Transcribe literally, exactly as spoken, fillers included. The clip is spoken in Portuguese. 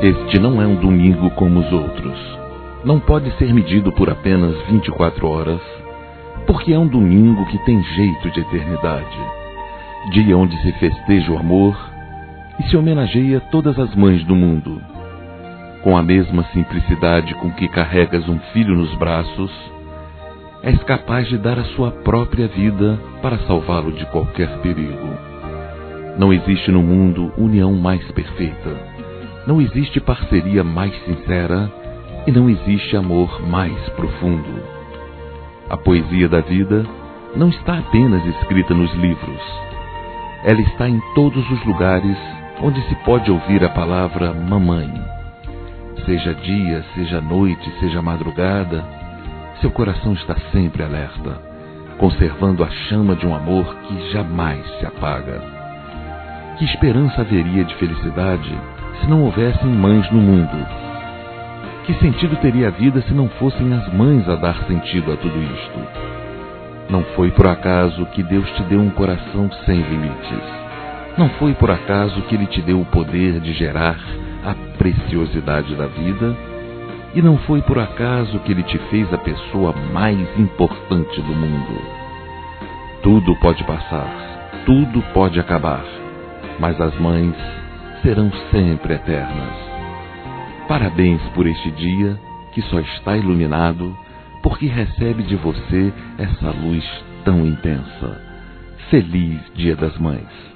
Este não é um domingo como os outros. Não pode ser medido por apenas vinte e quatro horas, porque é um domingo que tem jeito de eternidade. Dia onde se festeja o amor e se homenageia todas as mães do mundo. Com a mesma simplicidade com que carregas um filho nos braços, és capaz de dar a sua própria vida para salvá-lo de qualquer perigo. Não existe no mundo união mais perfeita, não existe parceria mais sincera e não existe amor mais profundo. A poesia da vida não está apenas escrita nos livros, ela está em todos os lugares onde se pode ouvir a palavra mamãe. Seja dia, seja noite, seja madrugada, seu coração está sempre alerta, conservando a chama de um amor que jamais se apaga. Que esperança haveria de felicidade se não houvessem mães no mundo? Que sentido teria a vida se não fossem as mães a dar sentido a tudo isto? Não foi por acaso que Deus te deu um coração sem limites. Não foi por acaso que Ele te deu o poder de gerar a preciosidade da vida, e não foi por acaso que Ele te fez a pessoa mais importante do mundo. Tudo pode passar, tudo pode acabar, mas as mães serão sempre eternas. Parabéns por este dia que só está iluminado porque recebe de você essa luz tão intensa. Feliz Dia das Mães!